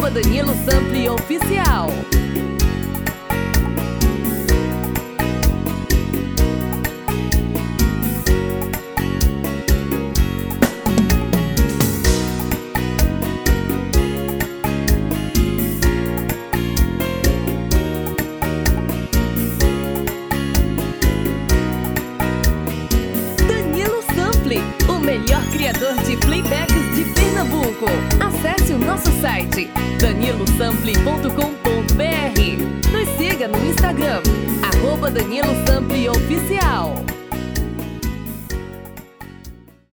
Danilo Sample Oficial. Danilo Sample, o melhor criador de playbacks de Pernambuco. Acesse o nosso site danilosample.com.br. Nos siga no Instagram, @Danilo Sample Oficial.